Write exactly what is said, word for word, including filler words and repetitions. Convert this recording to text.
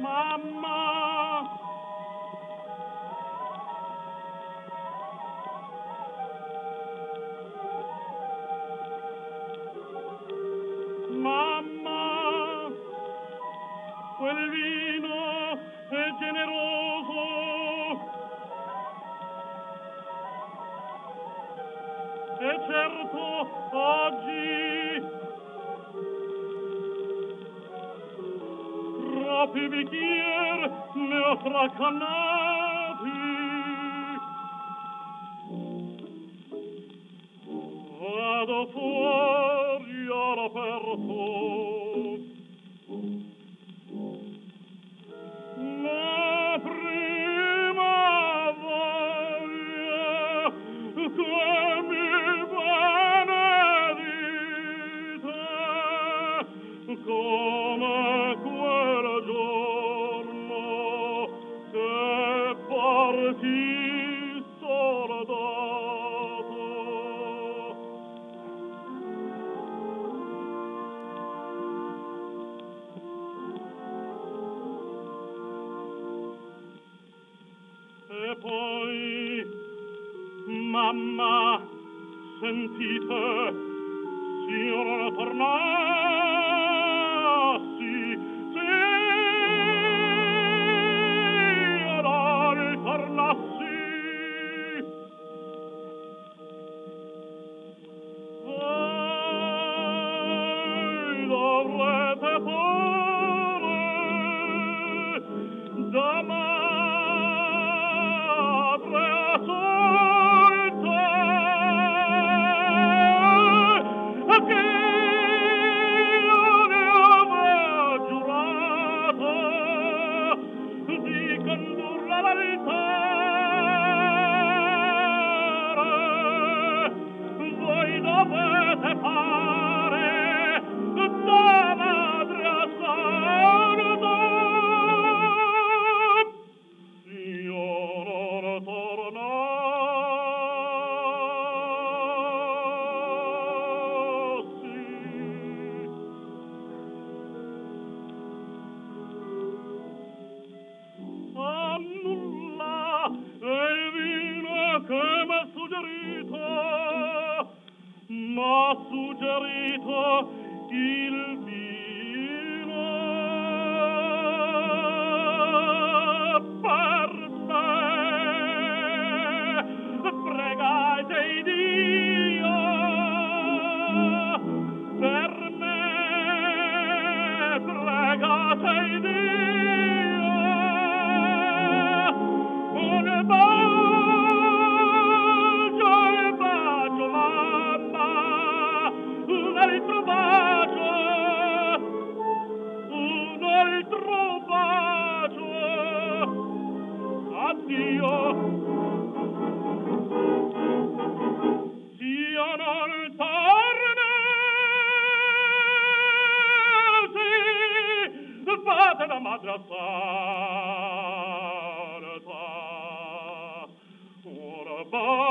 Mamma, mamma, quel vino è generoso, e certo oggi troppi bicchier ne ho tracannati. Vado fuori all'aperto, la prima voglia che mi benedite, come quel giorno che partì soldato. E poi, mamma, sentite, s'io non tornassi, s'io non tornassi, voi dovrete fare da madre assolta, che io ne avevo giurato di condurla all'altare. Voi dovete fare da madre assolta. Io non tornassi. A nulla è il vino che m'ha suggerito, m'ha suggerito il vino per me. Pregate Dio per me, pregate Dio. Un bacio, un bacio, mamma, un altro bacio, un altro bacio. Addio. S'io non tornassi, fate la madre assolta. Un bacio.